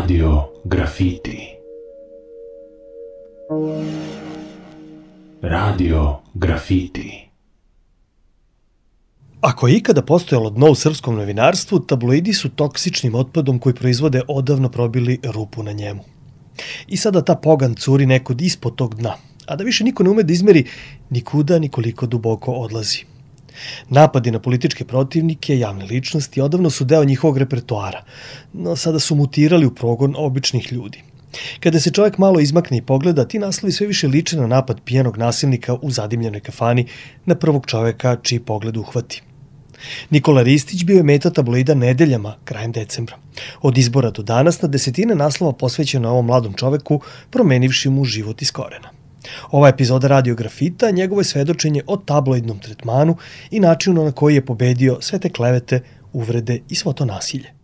Radio Grafiti. Radio Grafiti. Ako je ikada postojalo dno u srpskom novinarstvu, tabloidi su toksičnim otpadom koji proizvode odavno probili rupu na njemu. I sada ta pogan curi nekud ispod tog dna, a da više niko ne ume da izmeri ni kuda ni koliko duboko odlazi. Napadi na političke protivnike, javne ličnosti, odavno su deo njihovog repertoara, no sada su mutirali u progon običnih ljudi. Kada se čovjek malo izmakne i pogleda, ti naslovi sve više liče na napad pijanog nasilnika u zadimljenoj kafani na prvog čovjeka čiji pogled uhvati. Nikola Ristić bio je meta tabloida nedeljama krajem decembra. Od izbora do danas na desetine naslova posvećeno ovom mladom čoveku, promenivši mu život iz korena. Ova epizoda Radio Grafita njegovo je svedočenje o tabloidnom tretmanu i načinu na koji je pobedio sve te klevete, uvrede i svo to nasilje.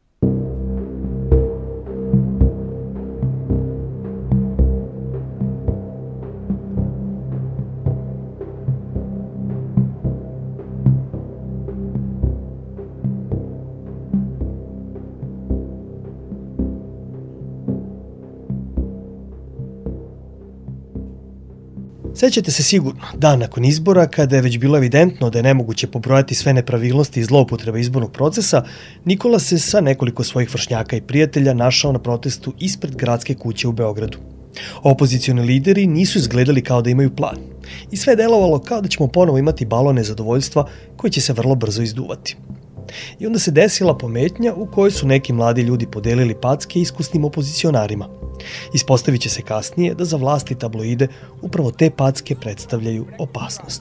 Sećate se sigurno, dan nakon izbora, kada je već bilo evidentno da je nemoguće pobrojati sve nepravilnosti i zloupotrebe izbornog procesa, Nikola se sa nekoliko svojih vršnjaka i prijatelja našao na protestu ispred gradske kuće u Beogradu. Opozicioni lideri nisu izgledali kao da imaju plan i sve je delovalo kao da ćemo ponovo imati balon nezadovoljstva koji će se vrlo brzo izduvati. I onda se desila pometnja u kojoj su neki mladi ljudi podelili packe iskusnim opozicionarima. Ispostavit će se kasnije da za vlast i tabloide upravo te packe predstavljaju opasnost.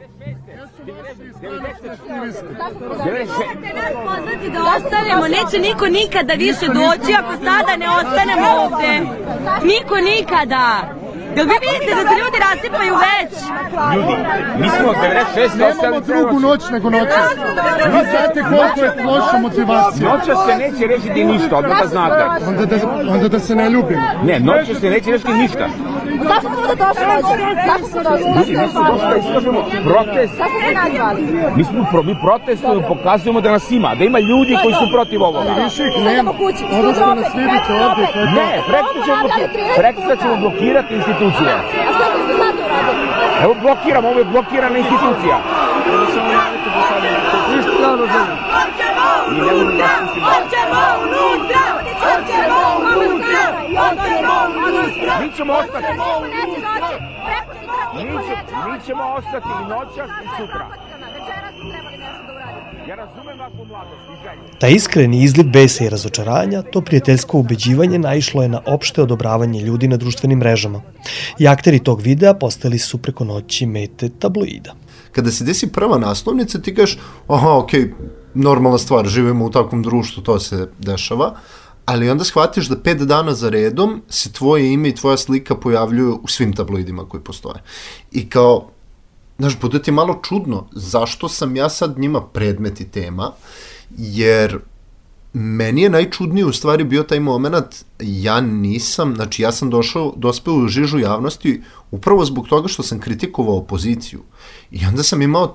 Pozvati da ostanemo, neće niko nikada više doći ako sada ne ostanemo ovde. Niko nikada. Jel vi vidite da se ljudi rasipaju već? Ljudi, mi smo od 96. Nemamo drugu noć nego noćas. Vi znate koliko je loša motivacija. Noćas se neće rešiti ništa, odmah da znate. Onda da se ne ljubimo. Ne, noćas se neće rešiti ništa. Zašto smo da došli noći? Zašto smo došli? Ljudi, mi smo došli da iskažemo protest. Zašto ste nazvali? Mi protestujemo, pokazujemo da nas ima, da ima ljudi koji su protiv ovoga. Više ih nema. Odnosno da nas vidite ovdje. Ne, preksutra ćemo blokirati institucije. A što ste sad uradili? Evo blokiramo, ovo je blokirana institucija. Hoćemo unutra! Mi ćemo ostati. Mi ćemo ostati i noćas i sutra. Ja razumem vašu mladost i želju. Ta iskreni izliv besa i razočaranja, to prijateljsko ubeđivanje naišlo je na opšte odobravanje ljudi na društvenim mrežama. I akteri tog videa postali su preko noći mete tabloida. Kada se desi prva naslovnica, ti kažeš, normalna stvar, živimo u takvom društvu, to se dešava, ali onda shvatiš da 5 dana za redom se tvoje ime i tvoja slika pojavljuju u svim tabloidima koji postoje. I kao, znaš, bude ti malo čudno, zašto sam ja sad njima predmet i tema, jer meni je najčudniji u stvari bio taj moment, ja sam dospeo u žižu javnosti upravo zbog toga što sam kritikovao opoziciju. I onda sam imao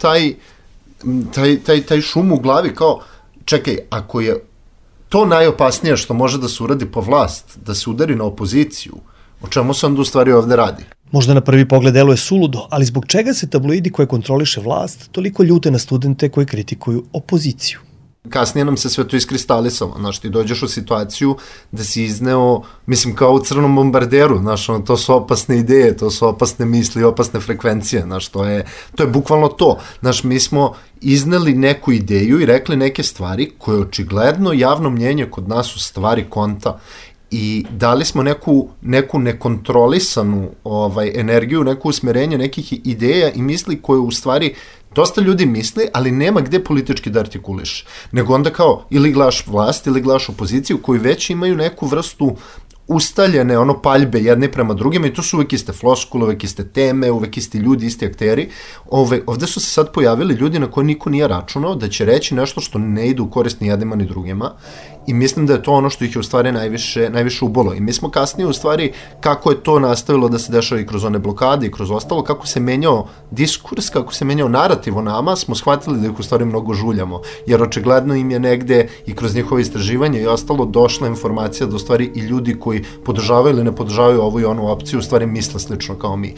taj šum u glavi kao, čekaj, ako je to najopasnije što može da se uradi po vlast, da se udari na opoziciju, o čemu se onda u stvari ovde radi? Možda na prvi pogled deluje suludo, ali zbog čega se tabloidi koje kontroliše vlast toliko ljute na studente koji kritikuju opoziciju? Kasnije nam se sve to iskristalisalo, znaš, ti dođeš u situaciju da si izneo, mislim, kao u crnom bombarderu, znaš, to su opasne ideje, to su opasne misli, opasne frekvencije, znaš, to je bukvalno to, znaš, mi smo izneli neku ideju i rekli neke stvari koje očigledno javno mnjenje kod nas u stvari konta i dali smo neku nekontrolisanu energiju, neko usmerenje nekih ideja i misli koje u stvari dosta ljudi misli, ali nema gde politički da artikuliš. Nego onda kao ili gledaš vlast ili gledaš opoziciju koji već imaju neku vrstu ustaljene paljbe jedne prema drugima i to su uvek iste floskule, uvek iste teme, uvek isti ljudi, isti akteri. Ovde su se sad pojavili ljudi na koje niko nije računao da će reći nešto što ne ide u korist ni jednima ni drugima I mislim da je to ono što ih je u stvari najviše ubolo. I mi smo kasnije u stvari, kako je to nastavilo da se dešava i kroz one blokade i kroz ostalo, kako se menjao diskurs, kako se menjao narativ o nama, smo shvatili da ih u stvari mnogo žuljamo. Jer očigledno im je negde i kroz njihove istraživanje i ostalo došla informacija da u stvari i ljudi koji podržavaju ili ne podržavaju ovu i onu opciju u stvari misle slično kao mi.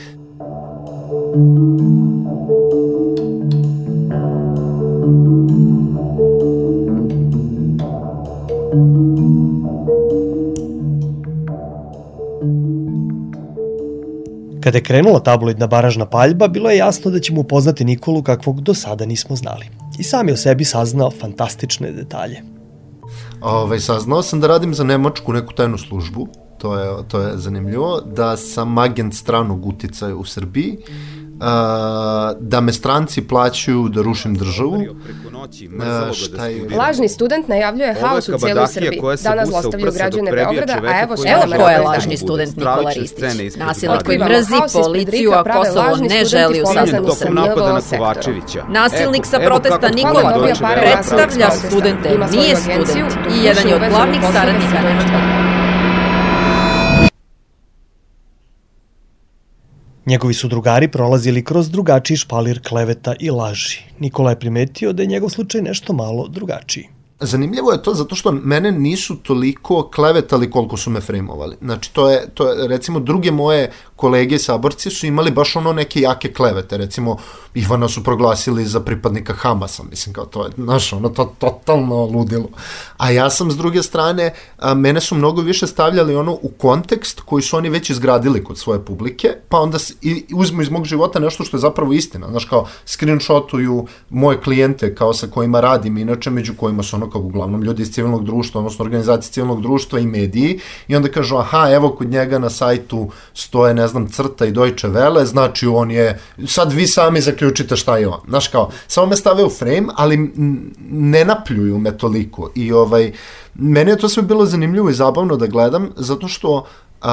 Kada je krenula tabloidna baražna paljba, bilo je jasno da ćemo upoznati Nikolu kakvog do sada nismo znali. I sam je o sebi saznao fantastične detalje. Saznao sam da radim za nemačku neku tajnu službu, to je zanimljivo, da sam agent stranog uticaja u Srbiji, da me stranci plaćaju da rušim državu. Lažni student najavljuje haos u cijeloj Srbiji. Danas zlostavljaju građane Beograda, a evo ko je lažni student Nikola Ristić. Nasilnik koji mrzi policiju, a Kosovo ne želi u sastavu Srbije. Nasilnik sa protesta Nikola predstavlja studente, nije student i jedan je od glavnih saradnika Nemačkog. Njegovi su drugari prolazili kroz drugačiji špalir kleveta i laži. Nikola je primetio da je njegov slučaj nešto malo drugačiji. Zanimljivo je to zato što mene nisu toliko klevetali koliko su me frejmovali. Znači, to je recimo, druge moje kolege saborci su imali baš neke jake klevete. Recimo, Ivana su proglasili za pripadnika Hamasa. Mislim, kao to je, znaš, to totalno ludilo. A ja sam, s druge strane, mene su mnogo više stavljali u kontekst koji su oni već izgradili kod svoje publike, pa onda uzmu iz mog života nešto što je zapravo istina. Znaš, kao screenshotuju moje klijente kao sa kojima radim, inače među kojima su kao uglavnom ljudi iz civilnog društva, odnosno organizacije civilnog društva i mediji, i onda kažu, aha, evo kod njega na sajtu stoje, ne znam, Crta i Deutsche Welle, znači on je, sad vi sami zaključite šta je on. Znaš, kao, samo me stave u frame, ali ne napljuju me toliko. I meni je to sve bilo zanimljivo i zabavno da gledam, zato što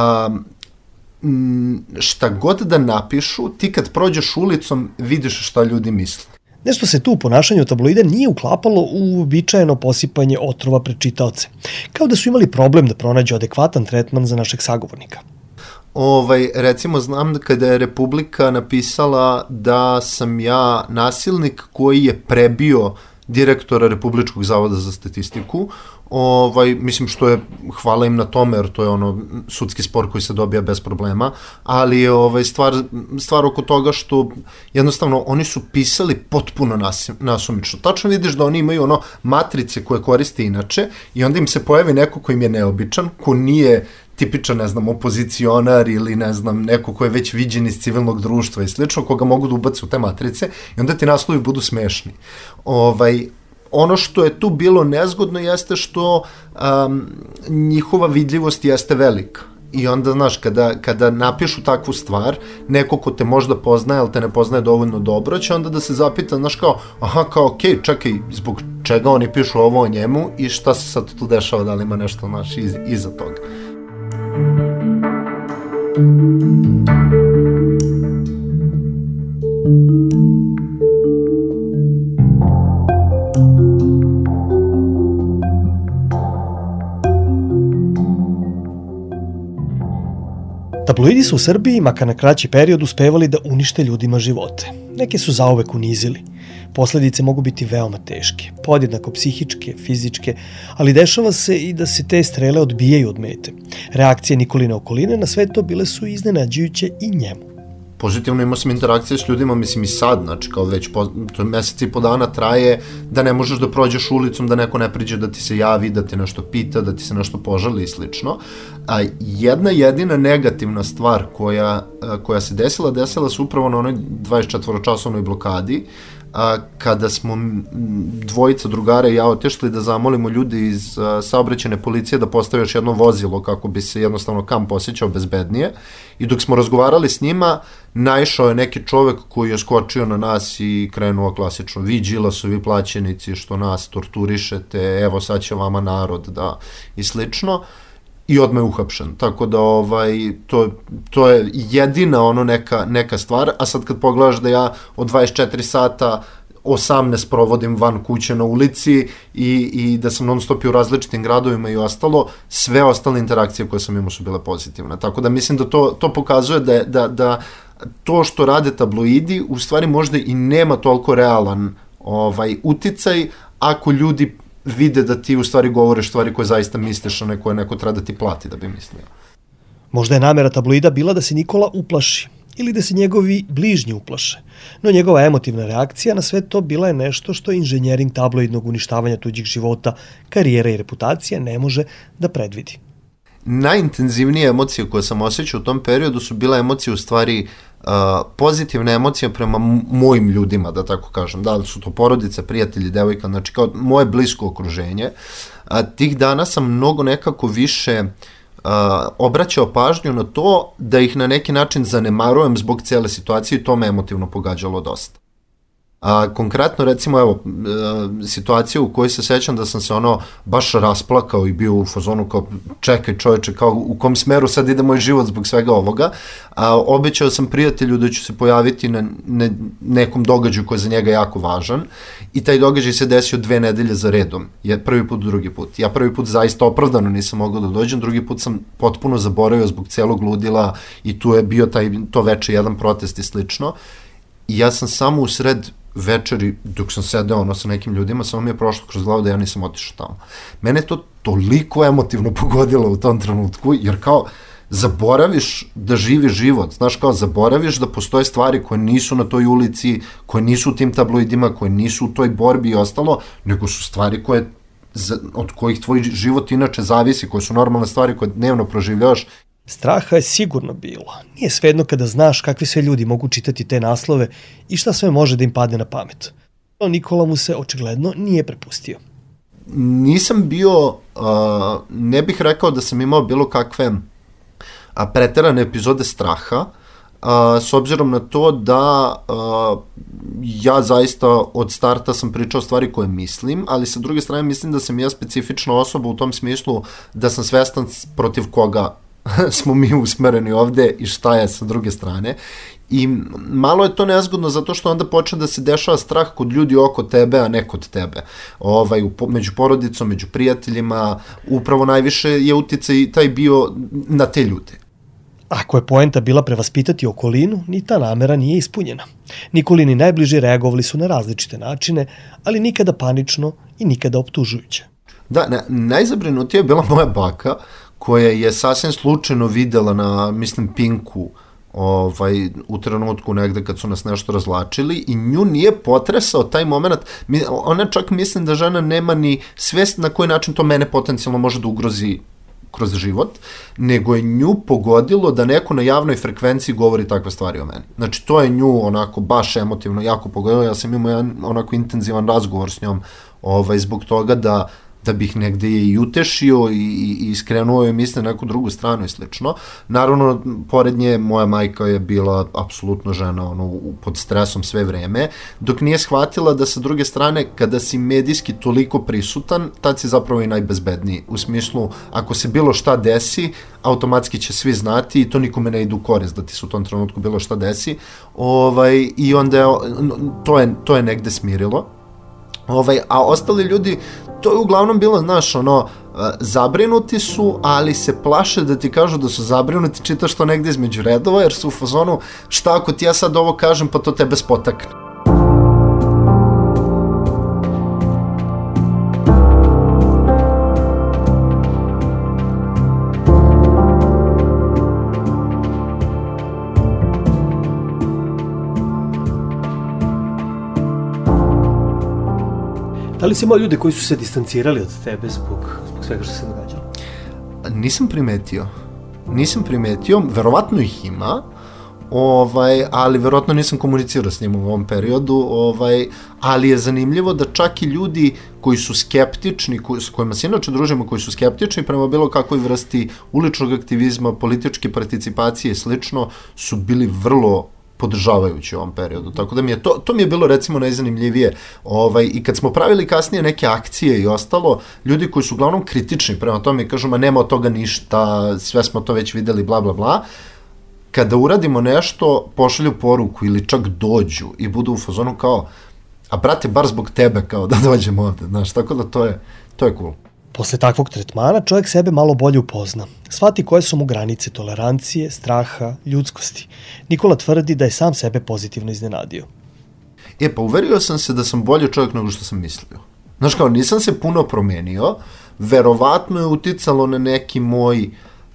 šta god da napišu, ti kad prođeš ulicom vidiš šta ljudi misle. Nešto se tu u ponašanju tabloida nije uklapalo u uobičajeno posipanje otrova pred čitaoce. Kao da su imali problem da pronađu adekvatan tretman za našeg sagovornika. Recimo, znam da kada je Republika napisala da sam ja nasilnik koji je prebio direktora Republičkog zavoda za statistiku, mislim što je, hvala im na tome, jer to je sudski spor koji se dobija bez problema, ali je stvar oko toga što jednostavno oni su pisali potpuno nasumično. Tačno vidiš da oni imaju matrice koje koriste inače i onda im se pojavi neko ko im je neobičan, ko nije tipičan, ne znam, opozicionar ili, ne znam, neko ko je već viđen iz civilnog društva i slično, koga mogu da ubace u te matrice i onda ti naslovi budu smešni. Ono što je tu bilo nezgodno jeste što njihova vidljivost jeste velika. I onda, znaš, kada napišu takvu stvar, neko ko te možda poznaje, ali te ne poznaje dovoljno dobro, će onda da se zapita, znaš, kao, okej, čekaj, zbog čega oni pišu ovo o njemu i šta se sad tu dešava, da li ima nešto, znaš, iza toga. Tabloidi su u Srbiji, makar na kraći period, uspevali da unište ljudima živote. Neke su zauvek unizili. Posledice mogu biti veoma teške, podjednako psihičke, fizičke, ali dešava se i da se te strele odbijaju od mete. Reakcije Nikoline okoline na sve to bile su iznenađujuće i njemu. Pozitivno imao sam interakcije s ljudima, mislim i sad, znači kao već to mesec i po dana traje, da ne možeš da prođeš ulicom, da neko ne priđe da ti se javi, da ti nešto pita, da ti se nešto požali i slično. A jedna jedina negativna stvar koja se desila se upravo na onoj 24-časovnoj blokadi, kada smo dvojica drugara i ja otišli da zamolimo ljudi iz saobraćajne policije da postave još jedno vozilo kako bi se jednostavno kamp osjećao bezbednije, i dok smo razgovarali s njima naišao je neki čovek koji je skočio na nas i krenuo klasično: vi Đilasovi plaćenici što nas torturišete, evo sad će vama narod da, i slično, i odmah je uhapšen. Tako da to je jedina neka stvar. A sad kad pogledaš da ja od 24 sata 18 provodim van kuće na ulici i da sam non stop u različitim gradovima i ostalo, sve ostale interakcije koje sam imao su bile pozitivne. Tako da mislim da to pokazuje da to što rade tabloidi u stvari možda i nema toliko realan uticaj ako ljudi vide da ti u stvari govoriš stvari koje zaista misliš, a ne koje neko treba da ti plati da bi mislio. Možda je namera tabloida bila da se Nikola uplaši ili da se njegovi bližnji uplaše, no njegova emotivna reakcija na sve to bila je nešto što inženjering tabloidnog uništavanja tuđih života, karijera i reputacija ne može da predvidi. Najintenzivnije emocije koje sam osjećao u tom periodu su bile emocije u stvari pozitivne emocije prema mojim ljudima, da tako kažem. Da li su to porodice, prijatelji, devojka, znači kao moje blisko okruženje. Tih dana sam mnogo nekako više obraćao pažnju na to da ih na neki način zanemarujem zbog cijele situacije i to me emotivno pogađalo dosta. Konkretno, recimo, evo, situacija u kojoj se sećam da sam se baš rasplakao i bio u fazonu kao čekaj čoveče, kao u kom smeru sad ide moj život zbog svega ovoga. Obećao sam prijatelju da ću se pojaviti na nekom događaju koji je za njega jako važan i taj događaj se desio 2 nedelje za redom. Prvi put, drugi put. Ja prvi put zaista opravdano nisam mogao da dođem, drugi put sam potpuno zaboravio zbog celog ludila i tu je bio to veče jedan protest i slično. I ja sam samo u sred večeri, dok sam sedeo sa nekim ljudima, samo mi je prošlo kroz glavu da ja nisam otišao tamo. Mene to toliko emotivno pogodilo u tom trenutku, jer kao zaboraviš da živi život, znaš, kao zaboraviš da postoje stvari koje nisu na toj ulici, koje nisu u tim tabloidima, koje nisu u toj borbi i ostalo, nego su stvari od kojih tvoj život inače zavisi, koje su normalne stvari koje dnevno proživljavaš. Straha je sigurno bilo. Nije svejedno kada znaš kakvi sve ljudi mogu čitati te naslove i šta sve može da im padne na pamet. No Nikola mu se očigledno nije prepustio. Nisam bio, ne bih rekao da sam imao bilo kakve preterane epizode straha, s obzirom na to da ja zaista od starta sam pričao stvari koje mislim, ali sa druge strane mislim da sam ja specifična osoba u tom smislu da sam svestan protiv koga smo mi usmereni ovde i šta je sa druge strane. I malo je to nezgodno zato što onda počne da se dešava strah kod ljudi oko tebe, a ne kod tebe. Među porodicom, među prijateljima, upravo najviše je uticaj taj bio na te ljude. Ako je poenta bila prevaspitati okolinu, ni ta namera nije ispunjena. Nikolini najbliži reagovali su na različite načine, ali nikada panično i nikada optužujuće. Da, najzabrinutija je bila moja baka, koja je sasvim slučajno videla na, mislim, Pinku u trenutku negde kad su nas nešto razlačili i nju nije potresao taj moment. Ona čak mislim da žena nema ni svest na koji način to mene potencijalno može da ugrozi kroz život, nego je nju pogodilo da neko na javnoj frekvenciji govori takve stvari o meni. Znači, to je nju onako baš emotivno jako pogodilo. Ja sam imao jedan onako intenzivan razgovor s njom zbog toga da bih negde je i utešio i skrenuo je misle na neku drugu stranu i slično. Naravno, pored nje, moja majka je bila apsolutno žena pod stresom sve vreme, dok nije shvatila da sa druge strane, kada si medijski toliko prisutan, tad si zapravo i najbezbedniji. U smislu, ako se bilo šta desi, automatski će svi znati i to nikome ne ide u korist da ti se u tom trenutku bilo šta desi. I onda to je negde smirilo. A ostali ljudi, to je uglavnom bilo, znaš, zabrinuti su, ali se plaše da ti kažu da su zabrinuti, čitaš to negde između redova, jer su u fazonu, šta ako ti ja sad ovo kažem, pa to tebe spotakne. Da li si imao ljude koji su se distancirali od tebe zbog svega što se događalo? Nisam primetio, verovatno ih ima, ali verovatno nisam komunicirao s njim u ovom periodu, ali je zanimljivo da čak i ljudi koji su skeptični, s kojima se inače družimo, koji su skeptični prema bilo kakvoj vrsti uličnog aktivizma, političke participacije i slično, su bili vrlo podržavajući u ovom periodu. Tako da to mi je bilo recimo najzanimljivije. I kad smo pravili kasnije neke akcije i ostalo, ljudi koji su uglavnom kritični prema tome i kažu, ma nema od toga ništa, sve smo to već videli, bla, bla, bla. Kada uradimo nešto, pošalju poruku ili čak dođu i budu u fazonu kao, a brate, bar zbog tebe kao da dođem ovde, znaš, tako da to je cool. Posle takvog tretmana čovjek sebe malo bolje upozna. Shvati koje su mu granice tolerancije, straha, ljudskosti. Nikola tvrdi da je sam sebe pozitivno iznenadio. Pa uverio sam se da sam bolji čovjek nego što sam mislio. Znaš kao, nisam se puno promenio, verovatno je uticalo na neki moj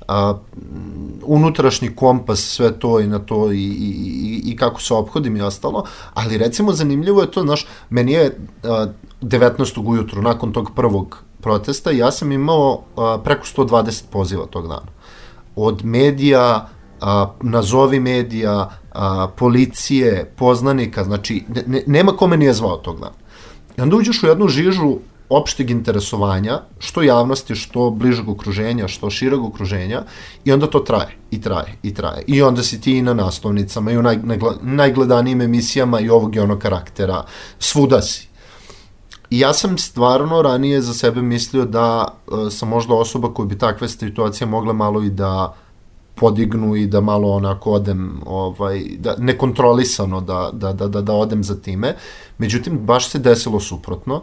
unutrašnji kompas, sve to i na to i kako se ophodim i ostalo, ali recimo zanimljivo je to, znaš, meni je 19. ujutru, nakon tog prvog protesta, ja sam imao preko 120 poziva tog dana. Od medija, nazovi medija, policije, poznanika, znači nema kome nije zvao tog dana. I onda uđeš u jednu žižu opšteg interesovanja, što javnosti, što bližeg okruženja, što šireg okruženja, i onda to traje, i traje, i traje. I onda si ti i na naslovnicama, i u najgledanijim emisijama i ovog i onog karaktera, svuda si. I ja sam stvarno ranije za sebe mislio da sam možda osoba koja bi takve situacije mogla malo i da podignu i da malo onako odem, nekontrolisano da odem za time. Međutim, baš se desilo suprotno,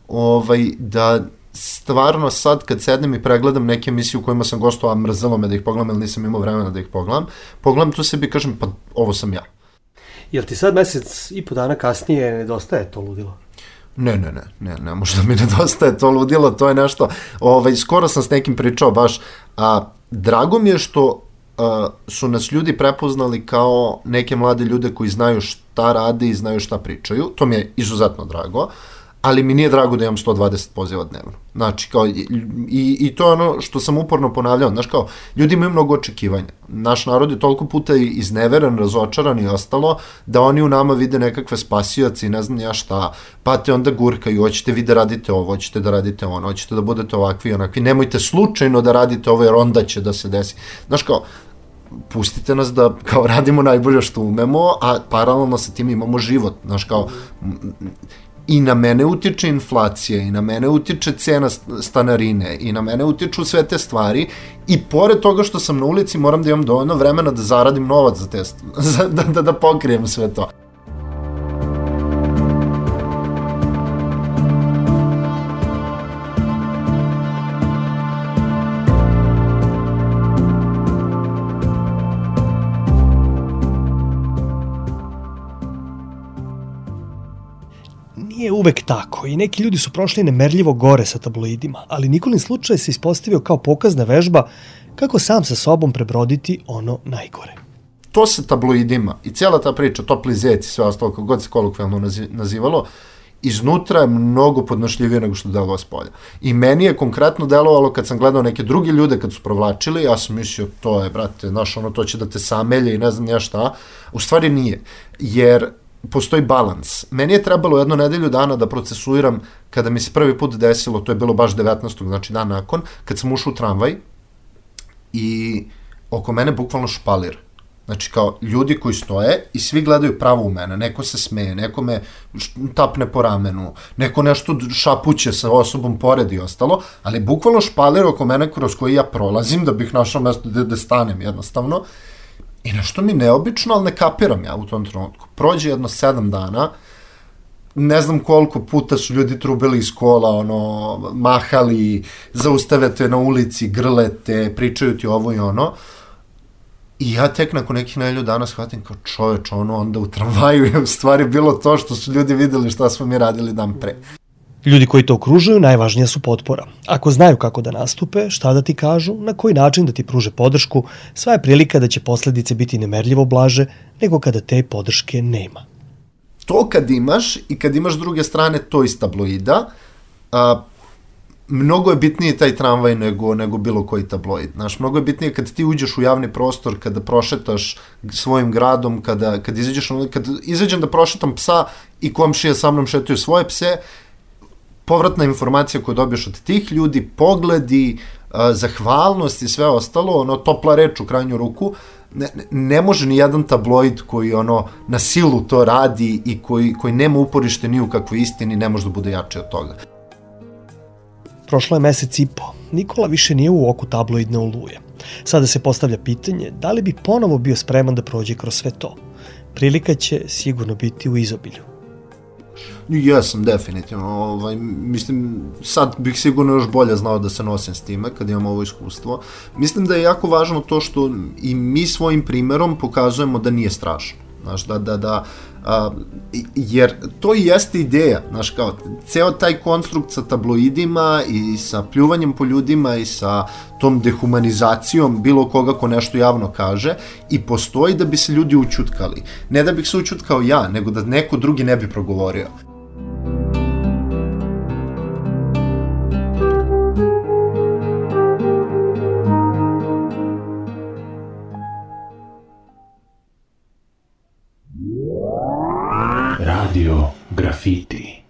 da stvarno sad kad sednem i pregledam neke emisije u kojima sam gostovao, mrzelo me da ih pogledam, jer nisam imao vremena da ih pogledam to sebi i kažem, pa ovo sam ja. Jel ti sad mesec i po dana kasnije nedostaje to ludilo? Ne, možda mi nedostaje to ludilo, to je nešto, skoro sam s nekim pričao baš, drago mi je što su nas ljudi prepoznali kao neke mlade ljude koji znaju šta rade i znaju šta pričaju, to mi je izuzetno drago, ali mi nije drago da imam 120 poziva dnevno. Znači, kao, i to je ono što sam uporno ponavljao, znaš, kao, ljudi imaju mnogo očekivanja. Naš narod je toliko puta izneveren, razočaran i ostalo, da oni u nama vide nekakve spasioci i ne znam ja šta, pa te onda gurkaju, hoćete vi da radite ovo, hoćete da radite ono, hoćete da budete ovakvi i onakvi, nemojte slučajno da radite ovo, jer onda će da se desi. Znaš, kao, pustite nas da kao radimo najbolje što umemo, a paralelno sa tim imamo život, znaš, kao, i na mene utiče inflacija, i na mene utiče cena stanarine, i na mene utiču sve te stvari, i pored toga što sam na ulici moram da imam dovoljno vremena da zaradim novac za te, da pokrijem sve to. Nije uvek tako i neki ljudi su prošli nemerljivo gore sa tabloidima, ali Nikolin slučaj se ispostavio kao pokazna vežba kako sam sa sobom prebroditi ono najgore. To sa tabloidima i cijela ta priča, topli zec i sve ostalo, kako god se kolokvijalno nazivalo, iznutra je mnogo podnošljivije nego što delovalo s polja. I meni je konkretno delovalo kad sam gledao neke druge ljude kad su provlačili, ja sam mislio, to je, brate, znaš, ono, to će da te samelje i ne znam ja šta. U stvari nije, jer postoji balans. Meni je trebalo 1 nedelju dana da procesuiram kada mi se prvi put desilo, to je bilo baš 19. znači dan nakon, kad sam ušao u tramvaj i oko mene bukvalno špalir. Znači kao ljudi koji stoje i svi gledaju pravo u mene, neko se smeje, neko me tapne po ramenu, neko nešto šapuće sa osobom pored i ostalo, ali bukvalno špalir oko mene kroz koji ja prolazim da bih našao mesto gde stanem jednostavno. I nešto mi neobično, ali ne kapiram ja u tom trenutku. Prođe jedno 7 dana, ne znam koliko puta su ljudi trubili iz kola, ono, mahali, zaustavete na ulici, grlete, pričaju ti ovo i ono. I ja tek nakon nekih nedelju dana shvatim kao čoveč, ono, onda u tramvaju je u stvari bilo to što su ljudi videli šta smo mi radili dan pre. Ljudi koji to okružuju najvažnija su potpora. Ako znaju kako da nastupe, šta da ti kažu, na koji način da ti pruže podršku, sva je prilika da će posledice biti nemerljivo blaže nego kada te podrške nema. To kad imaš i kad imaš s druge strane to iz tabloida, mnogo je bitniji taj tramvaj nego bilo koji tabloid. Znaš, mnogo je bitnije kad ti uđeš u javni prostor, kada prošetaš svojim gradom, kad izađem da prošetam psa i komšije sa mnom šetaju svoje pse, povratna informacija koju dobiješ od tih ljudi, pogledi, zahvalnost i sve ostalo, ono, topla reč u krajnju ruku, ne može ni jedan tabloid koji ono na silu to radi i koji nema uporište ni u kakvoj istini, ne može da bude jači od toga. Prošlo je mesec i po. Nikola više nije u oku tabloidne oluje. Sada se postavlja pitanje da li bi ponovo bio spreman da prođe kroz sve to. Prilika će sigurno biti u izobilju. Jesam, definitivno. Mislim, sad bih sigurno još bolje znao da se nosim s time kad imam ovo iskustvo. Mislim da je jako važno to što i mi svojim primerom pokazujemo da nije strašno. Znaš, jer to i jeste ideja, znaš, kao, ceo taj konstrukt sa tabloidima i sa pljuvanjem po ljudima i sa tom dehumanizacijom bilo koga ko nešto javno kaže i postoji da bi se ljudi učutkali. Ne da bih se učutkao ja, nego da neko drugi ne bi progovorio. Radio Graffiti.